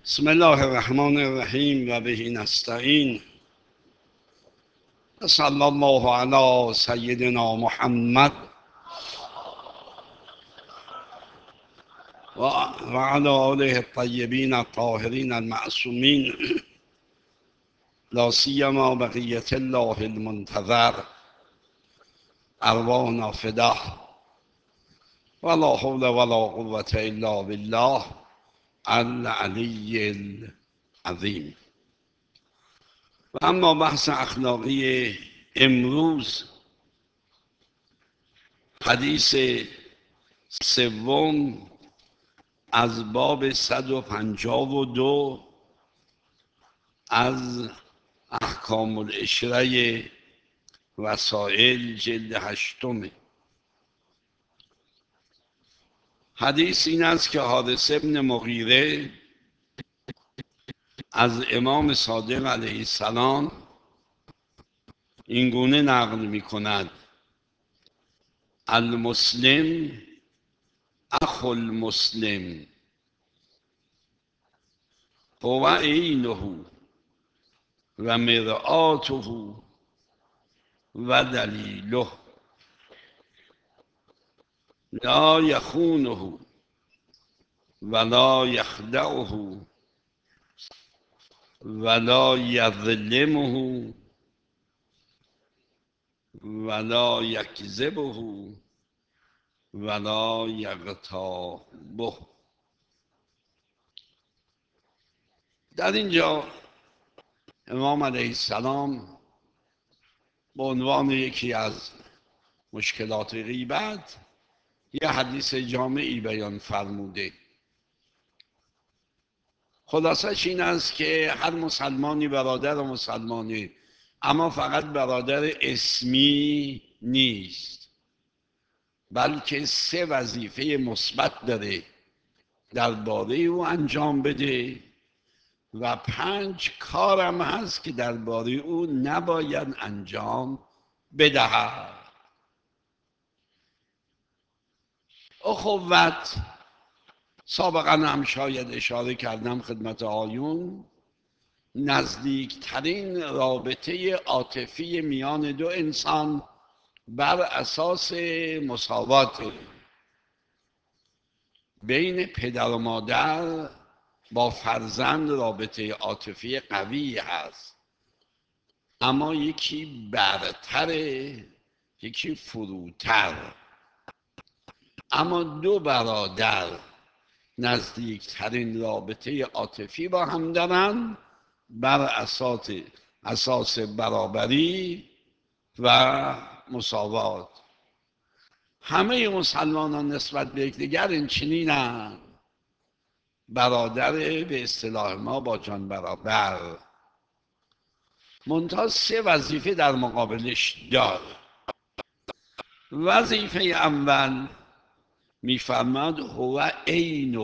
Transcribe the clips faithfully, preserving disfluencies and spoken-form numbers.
بسم الله الرحمن الرحیم و به نستعین. صلی الله علی سیدنا محمد و علی آله الطیبین الطاهرین المعصومین، لا سیما بقیة الله المنتظر، ارواحنا فداه، ولا حول ولا قوة الا بالله العلی العظیم. و اما بحث اخلاقی امروز، حدیث سوم از باب صد و پنجاه و دو از احکام العشره وسائل جلد هشتم. حدیث این است که حارث ابن مغیره از امام صادق علیه السلام این گونه نقل می کند: المسلم اخو المسلم هو عینه و مرآته و دلیله، لا یخونه ولا یخدعه ولا یظلمه ولا یکذبه ولا یغتابه. در اینجا امام علیه السلام به عنوان یکی از مشکلات غیبت یه حدیث جامعی بیان فرموده. خلاصش این است که هر مسلمانی برادر مسلمانی، اما فقط برادر اسمی نیست، بلکه سه وظیفه مثبت داره درباره او انجام بده و پنج کارم هست که درباره او نباید انجام بدهد. اخوت، سابقا هم شاید اشاره کردم خدمت آیون، نزدیکترین رابطه عاطفی میان دو انسان بر اساس مساوات بین پدر و مادر با فرزند رابطه عاطفی قوی هست، اما یکی برتره یکی فروتر. اما دو برادر نزدیکترین رابطه عاطفی با هم دارن بر اساس اساس برابری و مساوات. همه مسلمانان نسبت به یکدیگر این چنینن، برادر به اصطلاح ما با جان برابر، منتها سه وظیفه در مقابلش داره. وظیفه اول میفرماد هو عینه.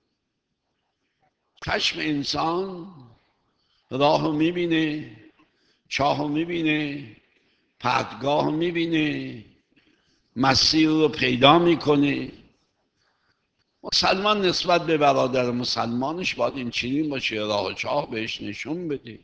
چشم انسان راه رو میبینه، چاه رو میبینه، پرتگاه رو میبینه، مسیر رو پیدا میکنه. مسلمان نسبت به برادر مسلمانش باید این چنین باشه، راه و چاه بهش نشون بده.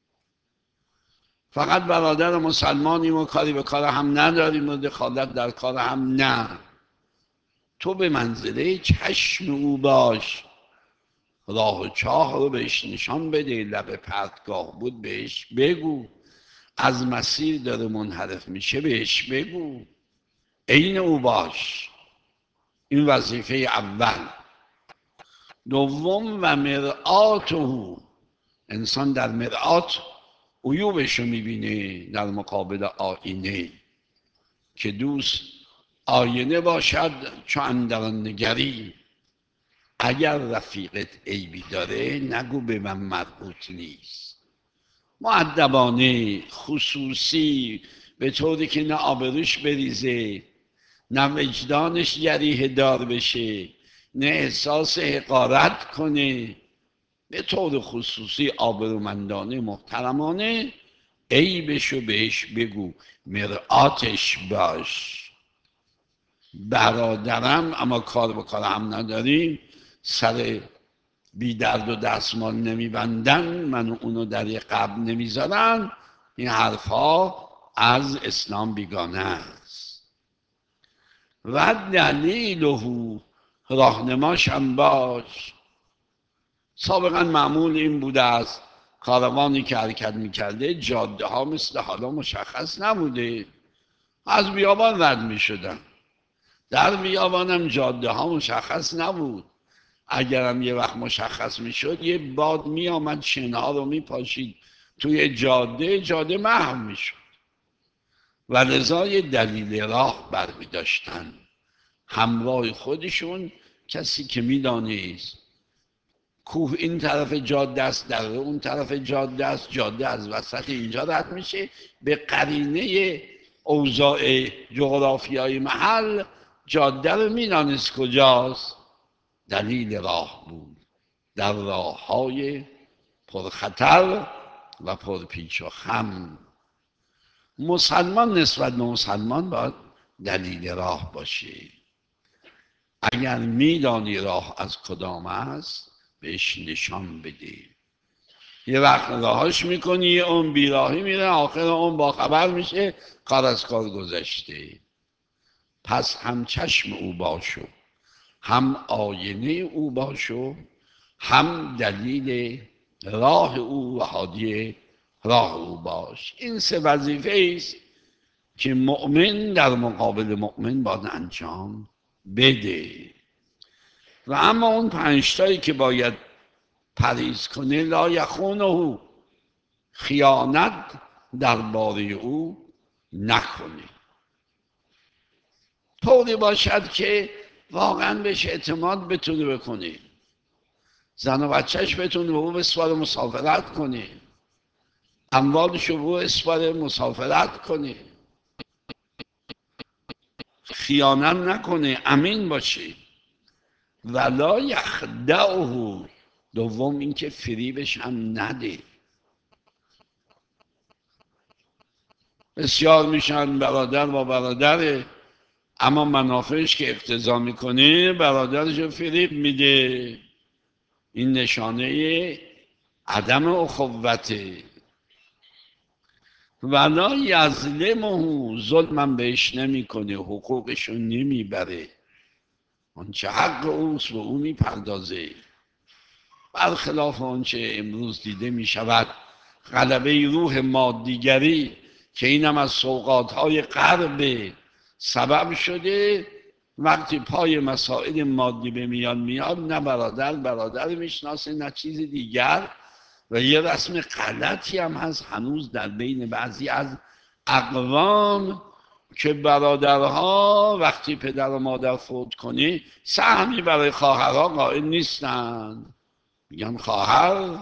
فقط برادر مسلمانیم و کاری به کار هم نداریم و دخالت در کار هم نه. تو به منزله چشم او باش، راه و چاه رو بهش نشان بده، لب پرتگاه بود بهش بگو، از مسیر داره منحرف میشه بهش بگو، عین او باش. این وظیفه اول. دوم و مرآته، انسان در مرآت عیوبش رو میبینه در مقابل آینه، که دوست آینه باشد چو اندران نگری، اگر رفیقت عیبی داره نگو به من مربوط نیست. مؤدبانه، خصوصی، به طوری که نه آبروش بریزه، نه وجدانش جریحه دار بشه، نه احساس حقارت کنه، به طور خصوصی آبرومندانه محترمانه عیبشو بهش بگو، مرآتش باش. برادرم اما کار به کار هم نداریم، سر بی درد و دستمال نمیبندن، من و اونو در یه قبر نمیذارن، این حرفا از اسلام بیگانه است. و دلیله، راهنماش هم باش. سابقا معمول این بوده است کاروانی که حرکت میکرده جاده ها مثل حالا مشخص نبوده، از بیابان رد میشدن. در بیابان هم جاده ها مشخص نبود، اگرم یه وقت مشخص میشد یه باد میآمد شنها رو میپاشید توی جاده، جاده محو میشد و لذا یه دلیل راه برمی داشتن همراه خودشون، کسی که میدانست کوه این طرف جاده است، در اون طرف جاده است، جاده از وسط اینجا رد میشه، به قرینه اوضاع جغرافیای محل جاده رو میدانست کجاست. دلیل راه بود در راه های پرخطر و پرپیچ و خم. مسلمان نسبت به مسلمان باید دلیل راه باشه. اگر میدانی راه از کدام است بهش نشان بده. یه وقت راهش میکنی اون بیراهی میره، آخر اون با خبر میشه کار از کار گذشته. پس هم چشم او باشو، هم آینه او باشو، هم دلیل راه او و هادی راه او باش. این سه وظیفه است که مؤمن در مقابل مؤمن باید انجام بده. و اما اون پنجتایی که باید پریز کنه، لا یخونه، خیانت درباره او نکنه، طوری باشد که واقعا بهش اعتماد بتونه بکنه، زن و بچهش بتونه به او بسپاره مسافرت کنه، اموالش رو به او بسپاره مسافرت کنه، خیانت نکنه، امین باشه. ولا یخدعه، دوم اینکه فریبش هم نده. بسیار میشن برادر با برادره، اما منافعش که اقتضا میکنه برادرش رو فریب میده. این نشانه عدم اخوته. ولا یظلمه، ظلمم بهش نمیکنه، حقوقش رو نمیبره، اون چه حق اوست و او میپردازه. برخلاف آنچه امروز دیده میشود، غلبه روح مادیگری که اینم از سوغاتهای غرب سبب شده، وقتی پای مسائل مادی به میان میاد نه برادر برادر میشناسه نه چیز دیگر. و یه رسم غلطی هم هست هنوز در بین بعضی از اقوام که برادرها وقتی پدر و مادر فوت کنه سهمی برای خواهرها قائل نیستن، میگن خواهر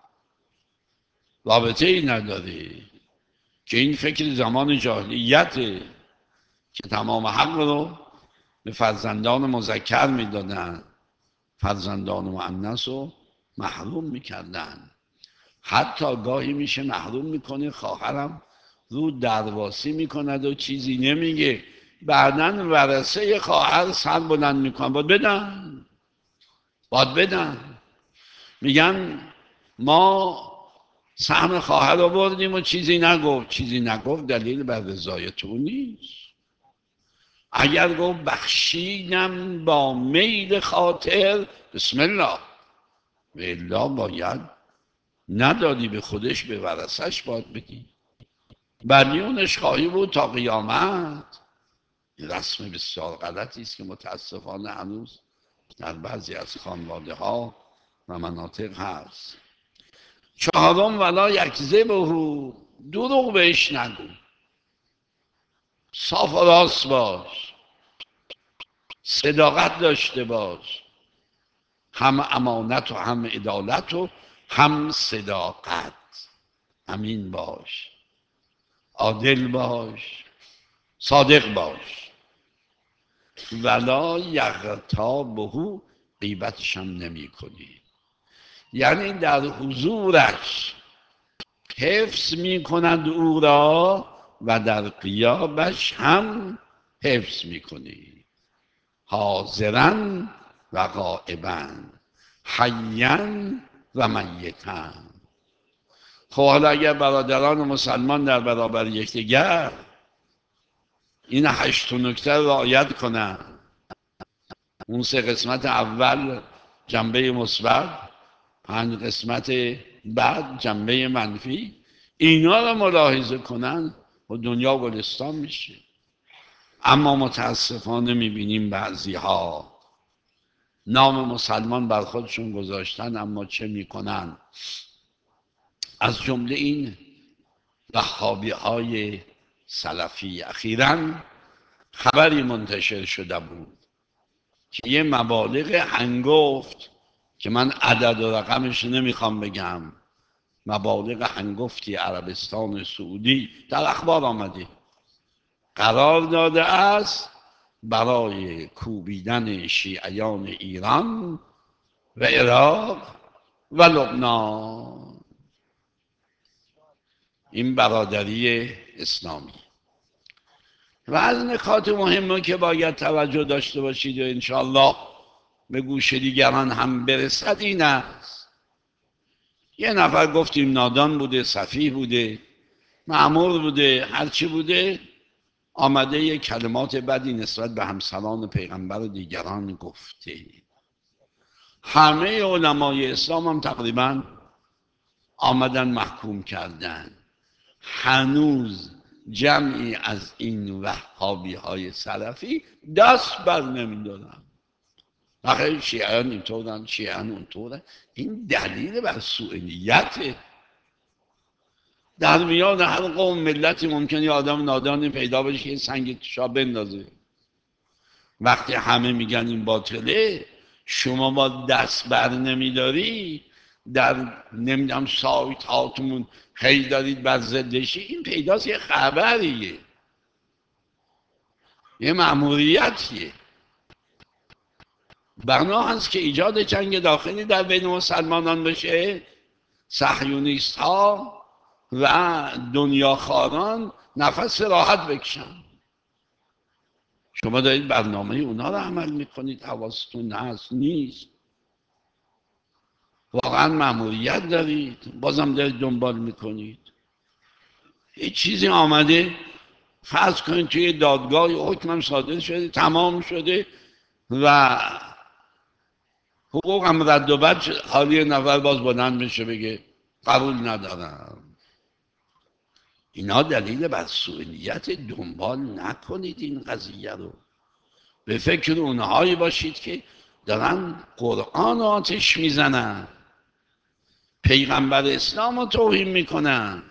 رابطه ای نداره، که این فکر زمان جاهلیته که تمام حق رو به فرزندان مذکر میدادن، فرزندان مؤنث رو محروم میکردن. حتی گاهی میشه محروم میکنه، خواهرم رو درواسی میکند و چیزی نمیگه، بعدن ورثه خواهر سر بلند میکنن باید بدن باید بدن میگن ما سهم خواهر رو بردیم و چیزی نگفت. چیزی نگفت دلیل بر رضای تو نیست. اگر گفت بخشیدم با میل خاطر، بسم الله، و الا باید ندادی به خودش به ورثش باید بدی. بنیونش خواهی بود تا قیامت. رسم بسیار غلطی است که متاسفانه هنوز در بعضی از خانواده ها و مناطق هست. چهارم ولا یکذبه، دروغ بهش نگو، صاف و راست باش، صداقت داشته باش، هم امانت و هم عدالت و هم صداقت، امین باش، عادل باش، صادق باش. ولا یغتابه، غیبتش هم نمی کنی، یعنی در حضورش حفظ می کند او را و در غیابش هم حفظ می کنی، حاضرا و غائبا. حیا و میتا. خب حالا اگر برادران مسلمان در برابر یکدیگر این هشت نکته رو رعایت کنن، اون سه قسمت اول جنبه مثبت، پنج قسمت بعد جنبه منفی، اینا رو ملاحظه کنن و دنیا گلستان میشه. اما متاسفانه میبینیم بعضی ها نام مسلمان بر خودشون گذاشتن، اما چه میکنن؟ از جمله این وهابی های سلفی. اخیراً خبری منتشر شده بود که یه مبالغ هنگفت که من عدد و رقمش نمیخوام بگم، مبالغ هنگفتی عربستان سعودی در اخبار آمده قرار داده است برای کوبیدن شیعیان ایران و عراق و لبنان. این برادری اسلامی. و از نکات مهمه که باید توجه داشته باشید و انشاءالله به گوش دیگران هم برسد این است: یه نفر گفتیم نادان بوده، سفیه بوده، مأمور بوده، هرچی بوده، آمده یه کلمات بدی نسبت به همسران پیغمبر و دیگران گفته. همه علمای اسلام هم تقریبا آمدن محکوم کردن. هنوز جمعی از این وهابی های سلفی دست بر نمیدارن. آخه شیعان اینطورن، شیعان اونطورن. این دلیل بر سوء نیته. در میان هر قوم ملتی ممکنه یه آدم نادانی پیدا بشه که سنگ توشا بندازه. وقتی همه میگن این باطله، شما با دست بر نمیداری، در نمیدونم سایت هاتون خیلی دارید بر ضدشی، این پیداست یه خبریه، یه مأموریتیه. بنا هست که ایجاد جنگ داخلی در بین مسلمانان بشه، صهیونیست ها و دنیاخواران نفس راحت بکشن. شما دارید برنامه اونا رو عمل میکنید، حواستون هست نیست؟ واقعا مأموریت دارید، بازم دارید دنبال میکنید. هیچ چیزی آمده، فرض کنید توی دادگاه حکمم صادر شده، تمام شده و حقوق هم رد و بد، حالی نفر باز بلند میشه بگه قبول ندارم. اینا دلیل بر سوء نیت. دنبال نکنید این قضیه رو. به فکر اونهایی باشید که دارن قرآن آتش میزنن، پیغمبر اسلام رو توهین میکنن،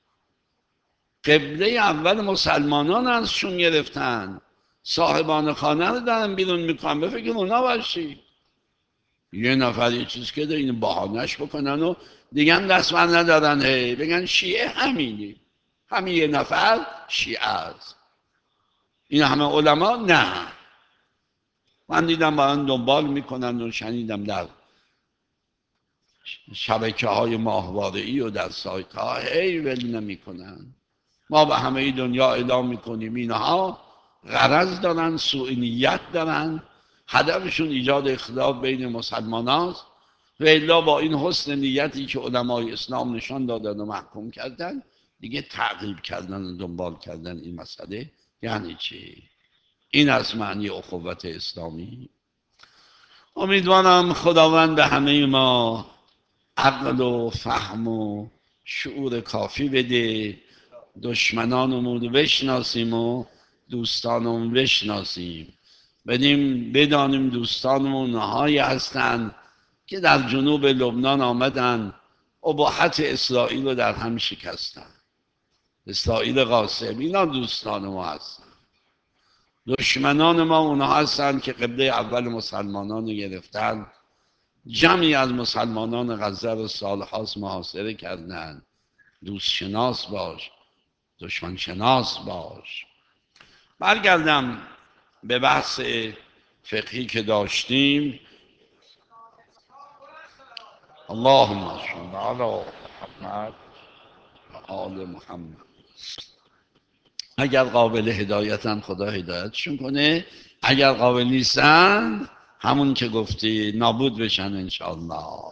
قبله اول مسلمانان ازشون گرفتن، صاحبان خانه رو دارن بیرون میکنن. به فکر اونا باشید. یه نفر یه چیز که این بهانش بکنن و دیگه هم دست من ندارن، هی بگن شیعه همینی، همین یه نفر شیعه است. این همه علما نه. من دیدم با هم دنبال میکنن و شنیدم در شبکه های ماهواره‌ای و در سایت ها هی ول نمیکنن. ما به همه دنیا اعلام میکنیم اینها غرض دارن، سوء نیت دارن، هدفشون ایجاد اختلاف بین مسلمان هاست. و الا با این حسن نیتی که علمای اسلام نشان دادن و محکوم کردن، دیگه تعقیب کردن و دنبال کردن این مسئله یعنی چی؟ این از معنی اخوت اسلامی. امیدوارم خداوند به همه ما عقل و فهم و شعور کافی بده، دشمنانمون رو بشناسیم و دوستانمون بشناسیم. بدیم بدانیم دوستانمون اونهایی هستند که در جنوب لبنان آمدن اباحت اسرائیل رو در هم شکستن. اسرائیل قاسم، اینا دوستان ما هستن. دشمنان ما اونها هستند که قبله اول مسلمانان رو گرفتن، جمعی از مسلمانان غزه رو سالهاست محاصره کردن. دوست شناس باش، دشمن شناس باش. برگردم به بحث فقهی که داشتیم. اللهم صل علی محمد و آل محمد. اگر قابل هدایتن خدا هدایتشون کنه، اگر قابل نیستن همون که گفتی نابود بشن انشاءالله.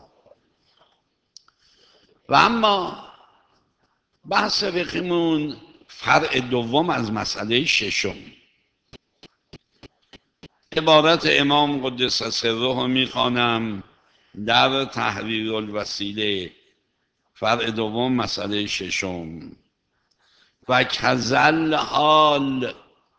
و اما بحث فقهمون فرع دوم از مسئله ششم، عبارت امام قدس سره میخوانم در تحریر الوسیله، فرع دوم مسئله ششم. و کزل حال،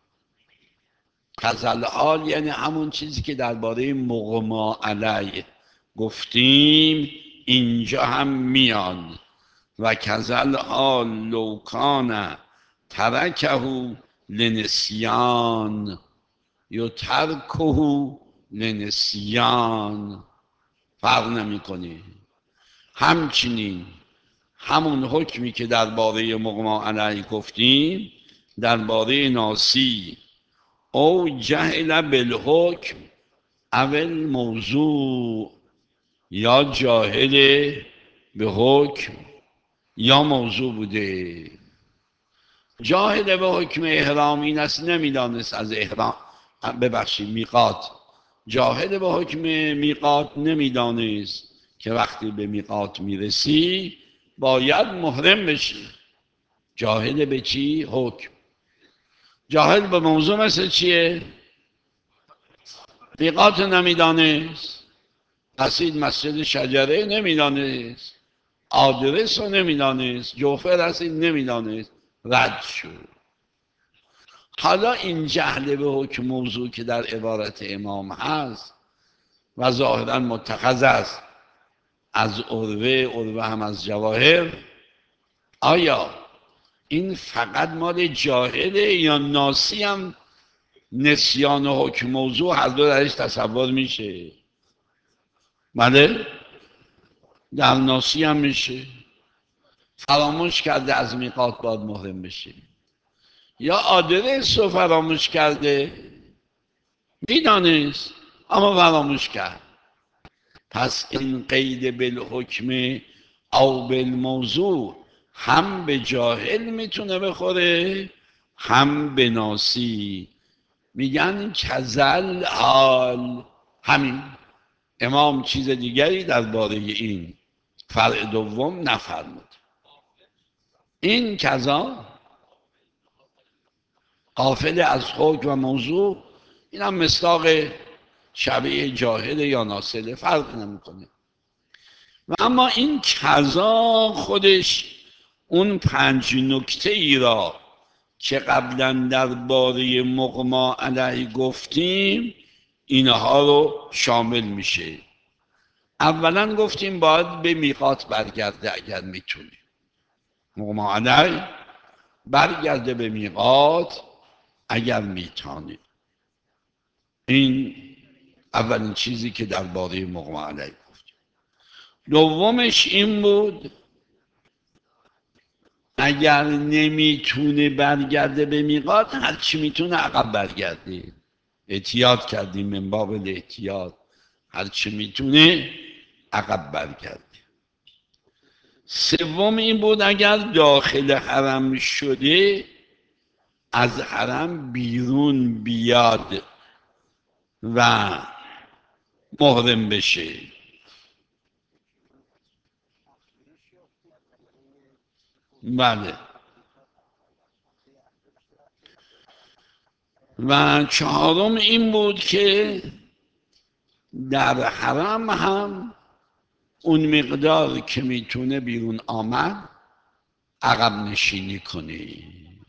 کزل حال یعنی همون چیزی که درباره مغما علیه گفتیم اینجا هم میاد. و کزل حال لوکان ترکه لنسیان یا ترکه لنسیان، فرق نمی کنه. همچنین همون حکمی که درباره مغما علیه گفتیم درباره ناسی او جهل بالحکم اول موضوع، یا جاهل به حکم یا موضوع بوده. جاهل به حکم احرام این است نمیدانست از احرام، ببخشید میقات، جاهل به حکم میقات نمیدانست که وقتی به میقات میرسی باید محرم بشی. جاهل به چی؟ حکم. جاهل به موضوع مثل چیه؟ میقات نمیدانست، رسید مسجد شجره نمیدانست، آدرس رو نمیدانست، جوفه رسید نمیدانست، رد شد. حالا این جهل به حکم موضوع که در عبارت امام هست و ظاهرا متخذ است از عروه، عروه هم از جواهر، آیا این فقط مال جاهله یا ناسی هم نسیان و حکم موضوع هر دو درش تصور میشه؟ بله، در ناسی هم میشه. فراموش کرده از میقات باید محرم بشه، یا آدرس رو فراموش کرده، میدانست اما فراموش کرد. پس این قید بالحکم او بالموضوع هم به جاهل میتونه بخوره هم به ناسی. میگن کزل حال. همین امام چیز دیگری درباره این فرع دوم نفرمود. این کذا غافل از حکم و موضوع، این هم مصداق شبیه جاهل یا ناصله، فرق نمیکنه. و اما این کذا خودش اون پنج نکته ای را که قبلا درباره مغما علیه گفتیم اینها رو شامل میشه. اولا گفتیم باید به میقات برگرده اگر میتونه، مغما علیه برگرده به میقات اگر میتونه. این اولین چیزی که درباره مغما علیه گفت. دومش این بود اگر نمیتونه برگرده به میقات هرچی میتونه عقب برگرده. احتیاط کردیم من باب الاحتیاط، هرچی میتونه عقب برگرده. سوم این بود اگر داخل حرم شده از حرم بیرون بیاد و محرم بشه. بله. و چهارم این بود که در حرم هم اون مقدار که میتونه بیرون آمد عقب نشینی کنی.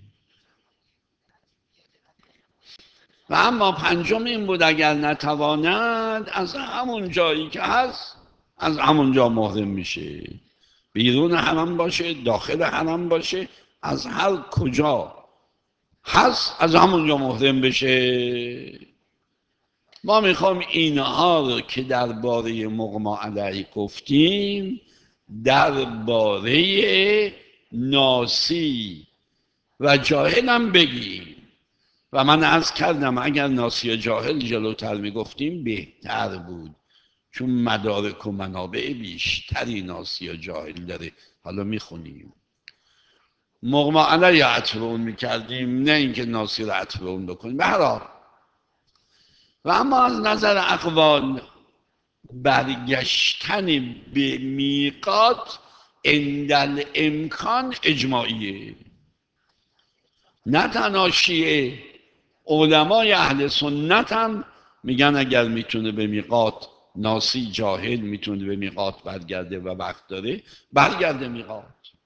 و اما پنجم این بود اگر نتواند از همون جایی که هست از همون جا محرم میشه، بیرون حرم باشه داخل حرم باشه، از هر کجا هست از همون جا محرم بشه. ما میخوام اینها رو که درباره مغما علیه گفتیم درباره ناسی و جاهل هم بگیم. و من عرض کردم اگر ناسی و جاهل جلوتر میگفتیم بهتر بود، چون مدارک و منابع بیشتری ناسی و جاهل داره. حالا میخونیم مغما علیه عطف اون میکردیم، نه اینکه ناسی رو عطف اون بکنیم. به هر حال و اما از نظر اقوال برگشتن به میقات عند امکان اجماعیه. نه تنها شیعه، علمای اهل سنت هم میگن اگر میتونه به میقات، ناسی جاهل میتونه به میقات برگرده و وقت داره، برگرده میقات،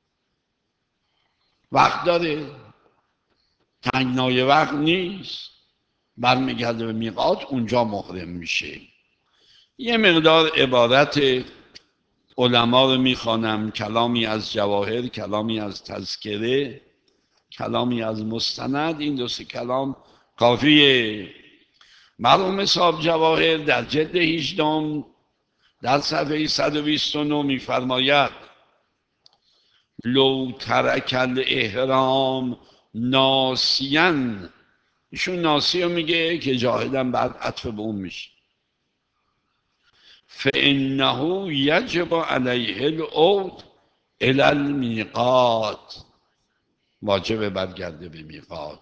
وقت داره، تنگنای وقت نیست، برمیگرده به میقات، اونجا محرم میشه. یه مقدار عبارت علما رو میخوانم، کلامی از جواهر، کلامی از تذکره، کلامی از مستند. این دو سه کلام کافیه. مرحوم صاحب جواهر در جلد هجده در صفحه صد و بیست و نه میفرماید لو ترک الاحرام ناسیان، ایشون ناسی رو میگه که جاهدم بعد عطف به اون میشه، فانه یجب علیه العود الی المیقات، واجب برگرده به میقات.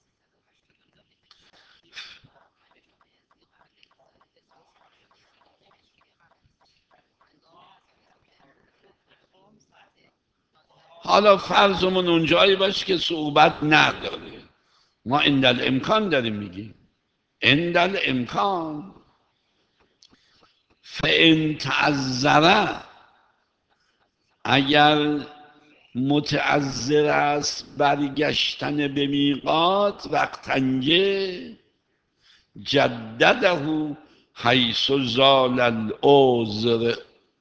حالا فرضمون اونجایی باشه که صعوبت نداره، ما عند الامکان داریم میگیم، عند الامکان. فان تعذر، اگر متعذر است برگشتن به میقات وقتنجه، جدده حیث زال العذر.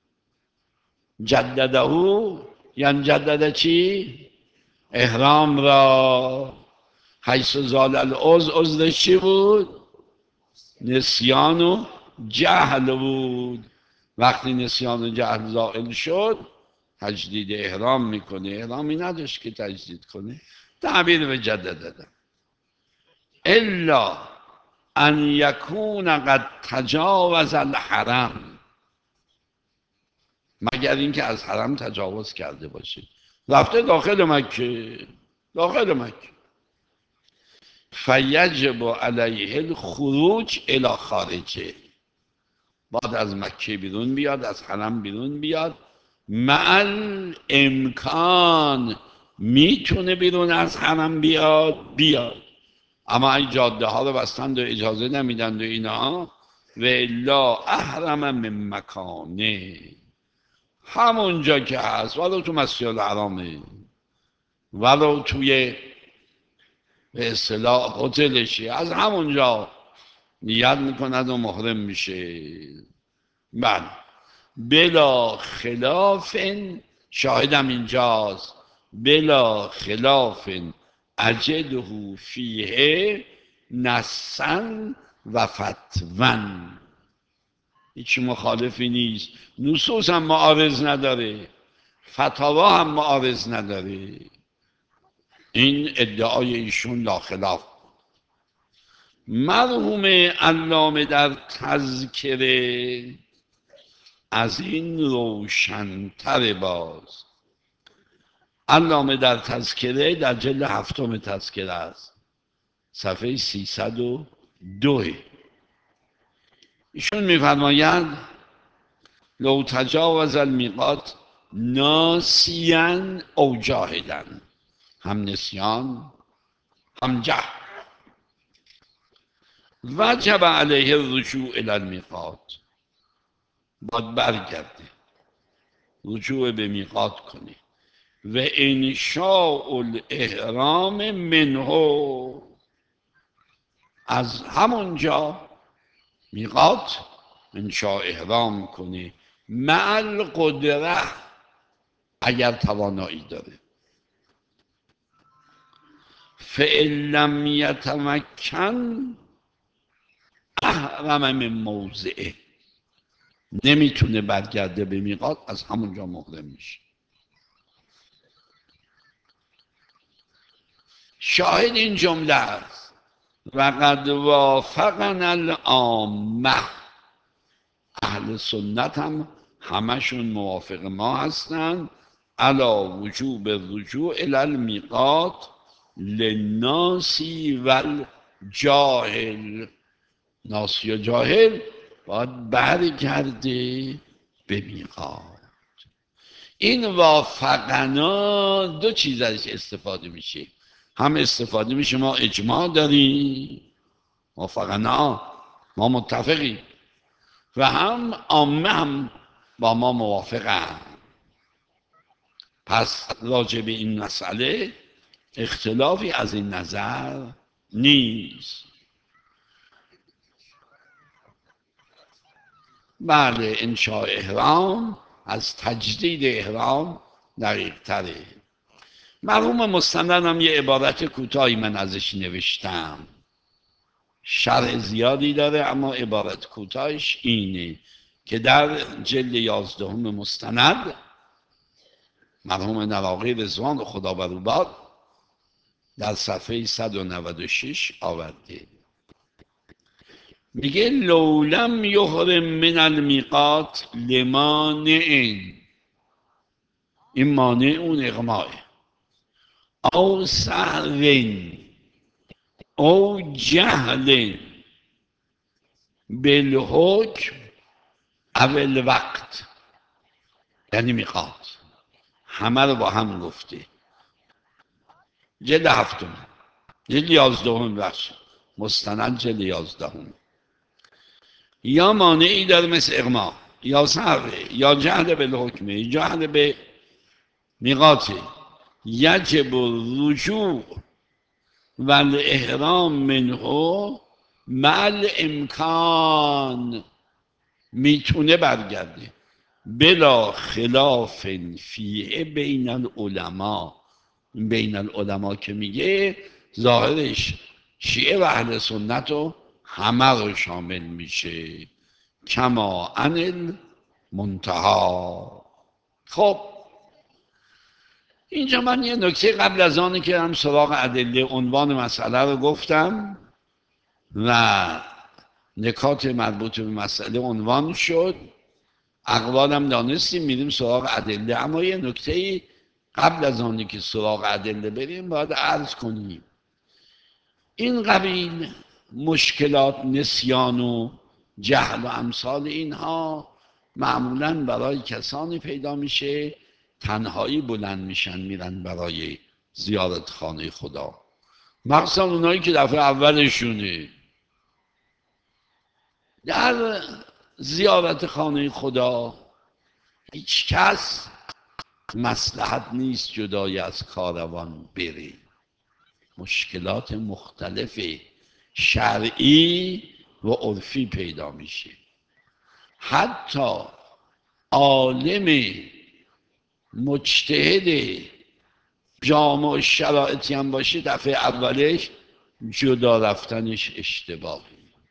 جدده یعنی جدده چی؟ احرام را. حیث زال العذر، عذرش چی بود؟ نسیان و جهل بود. وقتی نسیان و جهل زائل شد تجدید احرام میکنه، احرامی نداشت که تجدید کنه، تعبیر به جدد دادم. الا ان یکون قد تجاوز الحرم، مگر اینکه از حرم تجاوز کرده باشه، رفته داخل مکه، داخل مکه، فیجب علیه الخروج الی خارجه، بعد از مکه بیرون بیاد، از حرم بیرون بیاد، مع امکان میتونه بیرون از حرم بیاد بیاد، اما این جاده ها رو بستند و اجازه نمیدند و اینا، و الا احرم من مکانه، همونجا که هست، ولو تو مسجد الحرامه، ولو توی به اصطلاح هتلشی، از همونجا نیت میکند و محرم میشه. بله، بلا خلاف، شاهدم اینجاست، بلا خلاف اجده فیه نسن و فتون، هیچ مخالفی نیست، نصوص هم معارض نداره، فتاوا هم معارض نداره. این ادعای ایشون لا خلاف. مرحوم علامه در تذکره از این روشنتر باز. علامه در تذکره در جلد هفتم تذکره است، صفحه سیصد و دو، ایشون میفرمایند لو تجاوز المیقات ناسیاً او جاهلاً، هم نسیان هم جهل، وجب علیه الرجوع الی المیقات، باید برگرده، رجوع به میقات کنی، و انشاء الاحرام منه، از همونجا میقات انشاء احرام کنی، مع القدره، اگر توانایی داره. فإن لم یتمکن احرم من موضعه، نمیتونه برگرده به میقات، از همونجا محرم میشه. شاهد این جمله است و قد وافقنا العامه، اهل سنت هم همشون موافق ما هستند، علی وجوب الرجوع الی المیقات للناس والجاهل، ناسی و جاهل باید برگرده به میقات. این وافقنا دو چیز ازش استفاده میشه، هم استفاده میشه ما اجماع داریم، وافقنا ما متفقیم، و هم عامه هم با ما موافقن. پس راجع به این مسئله اختلافی از این نظر نیست. بله، انشاء احرام از تجدید احرام دقیق تره. مرحوم مستندم یه عبارت کوتاهی من ازش نوشتم، شرح زیادی داره، اما عبارت کوتاهش اینه که در جلد یازدهم مستند مرحوم نواقی رضوان خدا بر او باد در صفحه صد و نود و شش آورده، میگه لولم یحرم من المیقات لمانع، این مانع اون اغماه، او سهو او جهل بالحکم او الوقت، یعنی میقات همه رو با هم گفته. جلد هفتم، جلد یازدهم بخش مستند جلد یازدهم. یا مانعی داره مثل اغما، یا سهوه، یا جهل بالحکمه، یا جهل به میقاته، یجب الرجوع و الاحرام منه مع الامکان، میتونه برگرده بلا خلاف فیه بین العلماء. بین العلماء که میگه ظاهرش شیعه و اهل سنت رو همه رو شامل میشه، کما عن المنتها. خب اینجا من یه نکته قبل از آنی که هم سراغ ادله عنوان مسئله رو گفتم و نکات مربوط به مسئله عنوان شد، اقوالم دانستیم، میریم سراغ ادله. اما یه نکته قبل از آنی که سراغ ادله بریم باید عرض کنیم، این قبیل مشکلات نسیان و جهل و امثال اینها معمولا برای کسانی پیدا میشه تنهایی بلند میشن میرن برای زیارت خانه خدا، مخصوصا اونایی که دفعه اولشونه. در زیارت خانه خدا هیچ کس مصلحت نیست جدای از کاروان بره، مشکلات مختلف شرعی و عرفی پیدا میشه. حتی عالم مجتهد جامع شرایطی هم باشه دفعه اولش جدا رفتنش اشتباهه،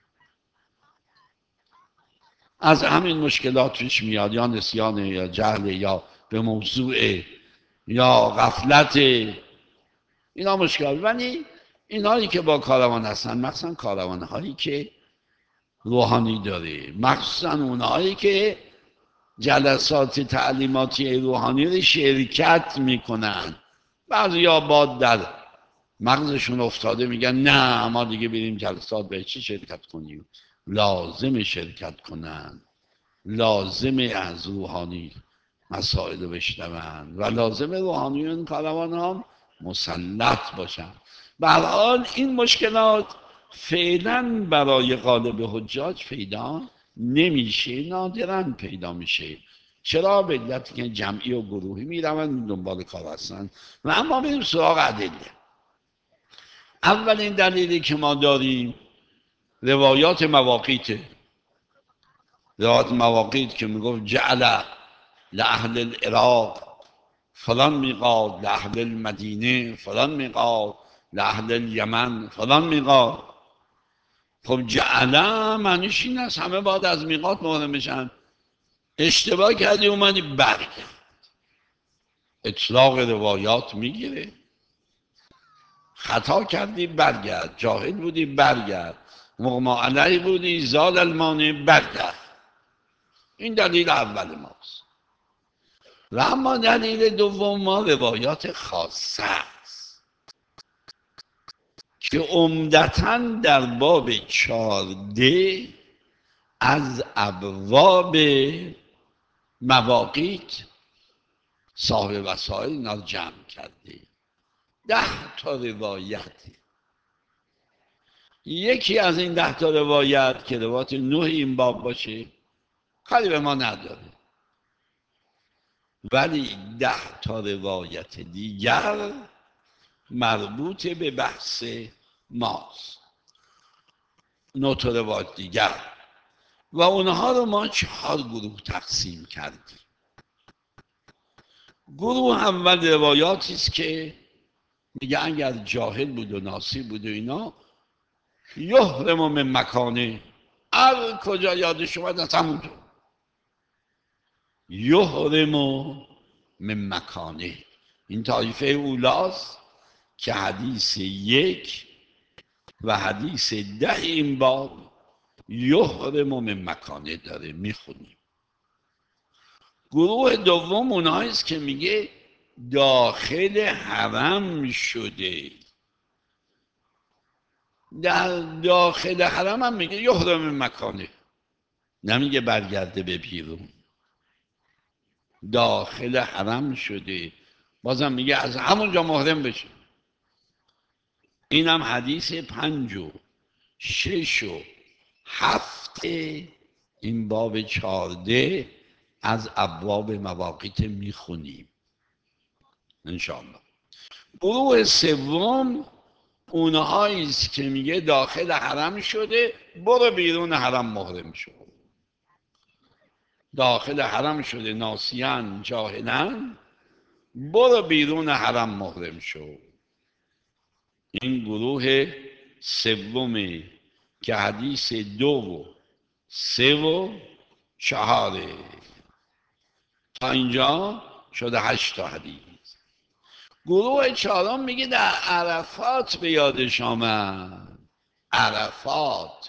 از همین مشکلات پیش میاد، یا نسیان یا جهل یا به موضوع یا غفلت، اینا مشکل. ولی اینایی که با کاروان هستن، مخصوصا کاروان هایی که روحانی داره، مخصوصا اونهایی که جلسات تعلیماتی روحانی رو شرکت میکنن، بعضی ها با در مغزشون افتاده میگن نه ما دیگه بریم جلسات به چی شرکت کنیم، لازم شرکت کنن، لازم از روحانی مسائل بشنون و لازم روحانیون کاروان هم مسلط باشن. به هر حال این مشکلات فعلا برای غالب حجاج پیدا نمیشه، نادرا پیدا میشه. چرا؟ به علتی که جمعی و گروهی میرون دنبال کار هستن. و اما بریم سراغ ادله. اولین دلیلی که ما داریم روایات مواقیت، روایات مواقیت که میگفت جعل لأهل العراق فلان میقات، لأهل المدینه فلان میقات، لأهل الیمن فلان میقات. خب جعله معنیش این است همه باید از میقات محرم بشن. اشتباه کردی اومدی برگرد، اطلاق روایات میگیره. خطا کردی برگرد، جاهل بودی برگرد، مغما علیه بودی زال المانع برگرد. این دلیل اول ماست. و اما دلیل دوم ما روایات خاصه است که عمدتاً در باب چارده از ابواب مواقیت صاحب وسائل اینا رو جمع کرده. ده تا روایت، یکی از این ده تا روایت که روایت نه این باب باشه کاری به ما نداره، ولی ده تا روایت دیگر مربوط به بحث ماست، نه تا روایت دیگر، و اونها رو ما چهار گروه تقسیم کردیم. گروه اول روایاتی است که میگه اگر جاهل بود و ناسی بود و اینا یحرم من مکانه، هر کجا یادش اومد از همونجا یحرم من مکانه. این طایفه اولاست که حدیث یک و حدیث ده این باب یحرم من مکانه داره میخونیم. گروه دوم اونهاییست که میگه داخل حرم شده، در داخل حرم هم میگه یحرم من مکانه، نمیگه برگرده به بیرون، داخل حرم شده بازم میگه از همونجا محرم بشه. اینم حدیث پنج و شش و هفت این باب چارده از ابواب مواقیت میخونیم انشاءالله. گروه سوم اونهاییست که میگه داخل حرم شده برو بیرون حرم محرم شد، داخل حرم شده ناسیان جاهلن برو بیرون حرم محرم شد. این گروه سومه که حدیث دو و سه و چهاره. تا اینجا شده هشت تا حدیث. گروه چهارم میگه در عرفات به یادش آمد، عرفات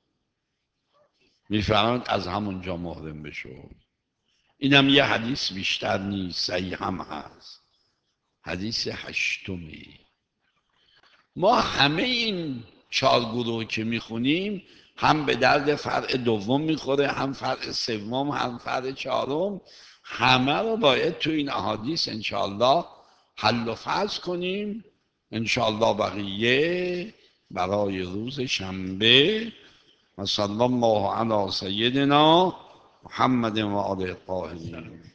میفرماند از همونجا محرم بشو. اینم یه حدیث بیشتر نیست، صحیح هم هست، حدیث هشتمی. ما همه این چهار گروه که میخونیم هم به درد فرع دوم میخوره، هم فرع سوم، هم فرع چهارم، همه رو باید تو این احادیث انشاءالله حل و فصل کنیم انشاءالله. بقیه برای روز شنبه. و صلی الله علی سیدنا محمد و آله الطاهرین.